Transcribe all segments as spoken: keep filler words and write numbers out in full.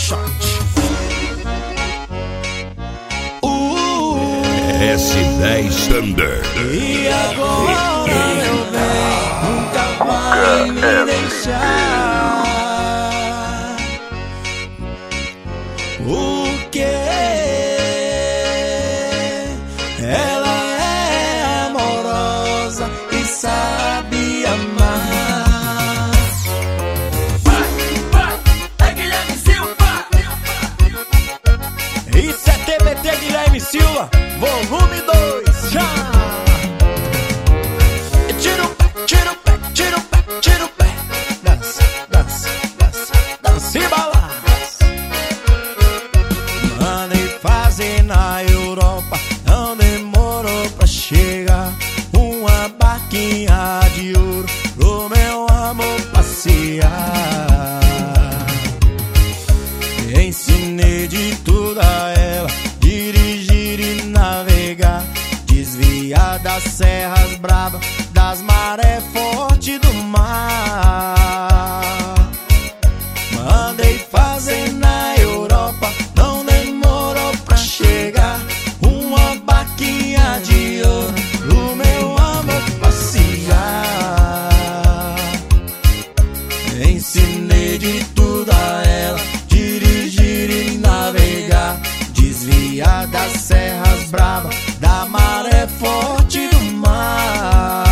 shot. S dez Thunder. E agora, meu bem, nunca vai me deixar. O que? Ela é amorosa e sabe amar. Vai, vai, é Guilherme Silva. Isso é T B T Guilherme Silva, volume dois, já! Tira o pé, tira o pé, tira o pé, tira o pé. Dança, dança, dança, dança e balança. Mandei fazer na Europa, não demorou pra chegar. Uma barquinha de ouro pro meu amor passear. Ensinei de tudo a ela, dirigir e navegar, desviar das serras bravas, das marés fortes do mar. Mandei fazer na Europa, não demorou pra chegar. Uma barquinha de ouro pro meu amor passear. Ensinei de tudo a ela, dirigir e navegar, desviar das serras bravas, da maré forte do mar.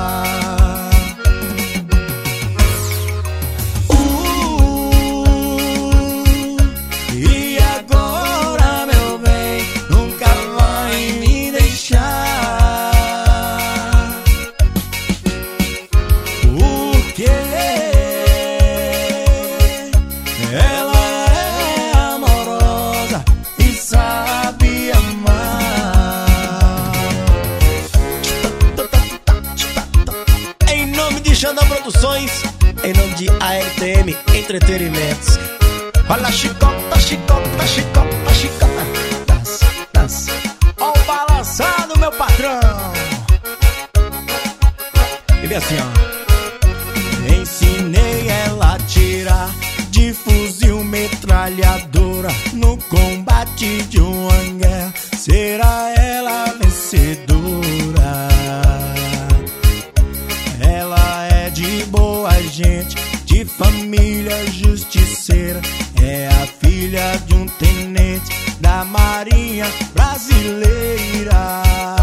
Uh, e agora, meu bem, nunca vai me deixar. Porque ela é amorosa e sabe amar. Em nome de Xandão Produções, em nome de A R T M Entretenimentos. Olha a chicota, chicota, chicota, chicota. Dança, dança. Ó o balançado, meu patrão. E vem assim, ó. Ensinei ela a tirar de fuzil metralhadora no combate de uma guerra. Será ela vencedora? Ela é de boa gente, de família justiceira. É a filha de um tenente da Marinha Brasileira.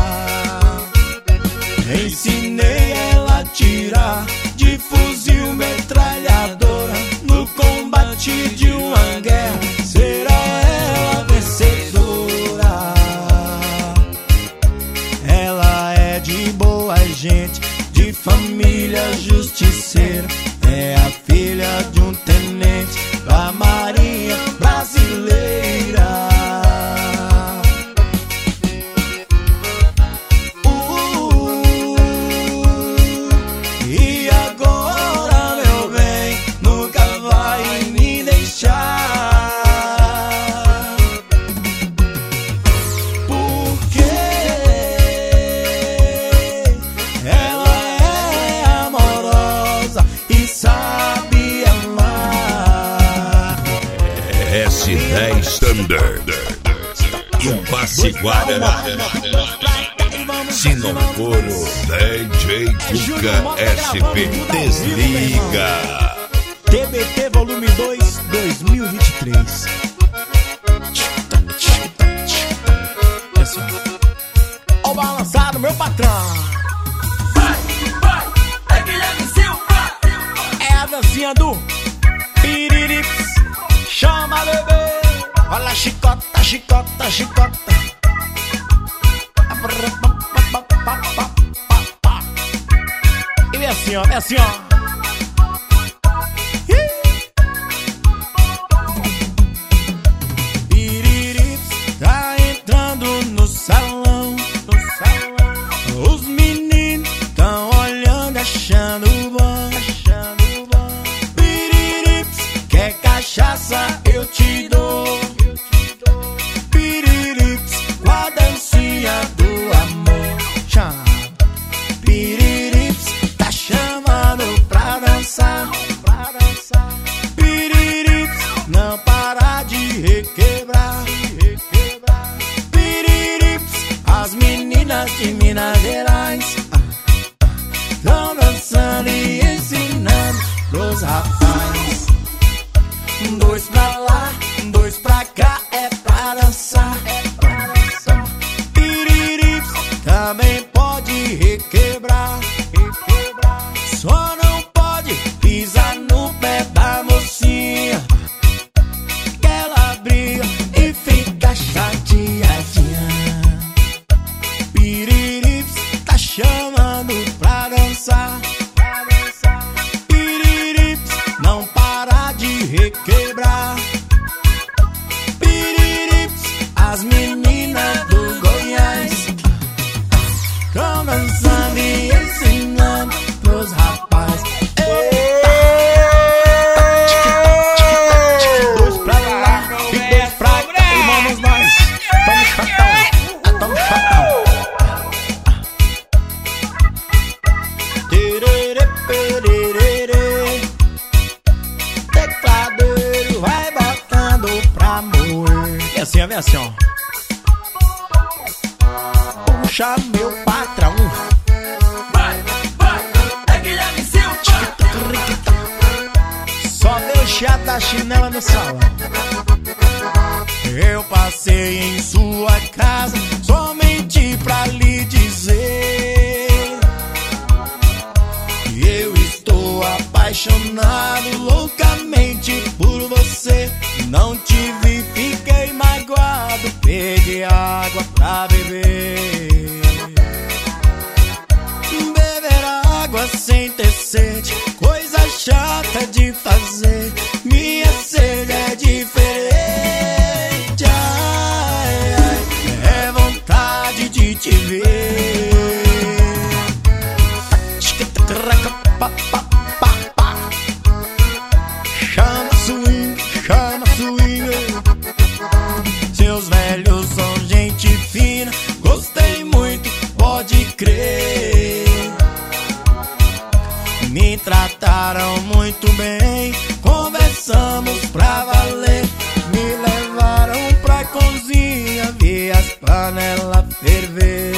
Ensinei ela a tirar de fuzil metralhadora no combate de uma guerra. Será ela vencedora? Ela é de boa gente, de família justiceira. É a filha de um tenente da Marinha Brasileira. E agora, meu bem, nunca vai me deixar. Porque ela é amorosa e sabe amar. S dez Thunder. E um passe Guará. Se não for o D J Cuca S P, desliga. T B T volume dois, dois mil e vinte e três. Ó o balançado, meu patrão. Vai, vai, é Guilherme Silva. É a dancinha do Piririps. Chama, bebê. Olha a chicota, chicota, chicota. E vem assim, ó, vem assim, ó. Piririps tá entrando no salão, no salão. Os meninos tão olhando, achando bom, achando bom. Piririps, quer cachaça, eu te dou. Piririps, com a dancinha do amor. Chama. Piririps, tá chamando dois pra lá, dois pra cá, é pra dançar. Piririps também pode requebrar, só não pode pisar no pé da mocinha, que ela briga e fica chateadinha. Piririps tá chamando pra dançar. Piririps não para de requebrar. Piririps, as meninas do Goiás tão dançando e ensinando pros rapazes. Dois pra lá e dois pra cá, e vamos nós. Tamo chatão, tamo chatão. Tererê, pererê. Tecladeiro vai botando pra moer. E assim, vem assim, ó. Puxa meu patrão. Vai, vai, é Guilherme Silva. Só deu chiado da chinela no salão. Eu passei em sua casa somente pra lhe dizer que eu estou apaixonado loucamente por você. Não te vi, fiquei magoado, peguei água pra beber. Beber água sem ter sede, coisa chata de fazer. Minha sede é diferente. Ai, ai, é vontade de te ver. Chama swing, chama swing. Seus velhos são gente fina, gostei muito, pode crer. Me trataram muito bem, conversamos pra valer. Me levaram pra cozinha, vi as panelas ferver.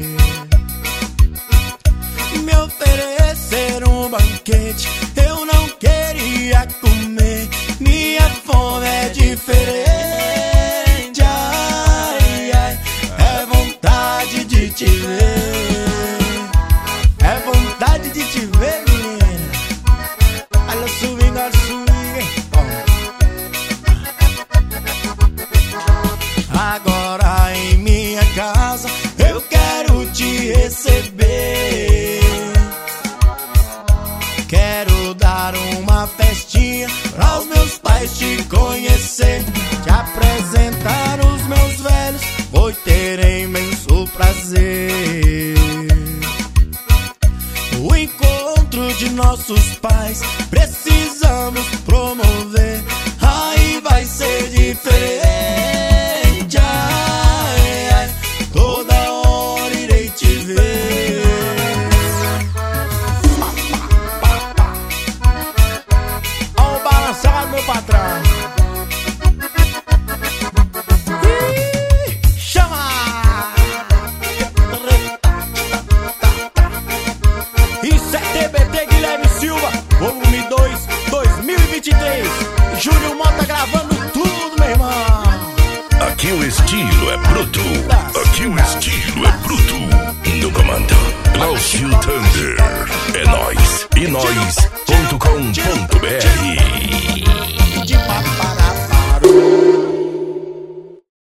Me ofereceram um banquete, eu não queria comer. Minha fome é diferente. Ai, ai, é vontade de te ver. É vontade de te ver, menina. Olha o swing, olha o swing. Agora em minha casa eu quero te receber. Quero dar uma festinha para os meus pais te conhecer, te apresentar os meus velhos, vou ter imenso prazer. O encontro de nossos pais precisamos promover, aí vai ser diferente. Ai, ai, toda hora irei te ver. Ó o balançado, meu patrão. Ih, chama! Isso é T B T Guilherme Silva, volume dois, dois mil e vinte e três. Júlio Mota gravando tudo, meu irmão. Aqui o estilo é bruto. Aqui o estilo é bruto. No comando, Glaucio Thunder. É nóis. E nós ponto com ponto br.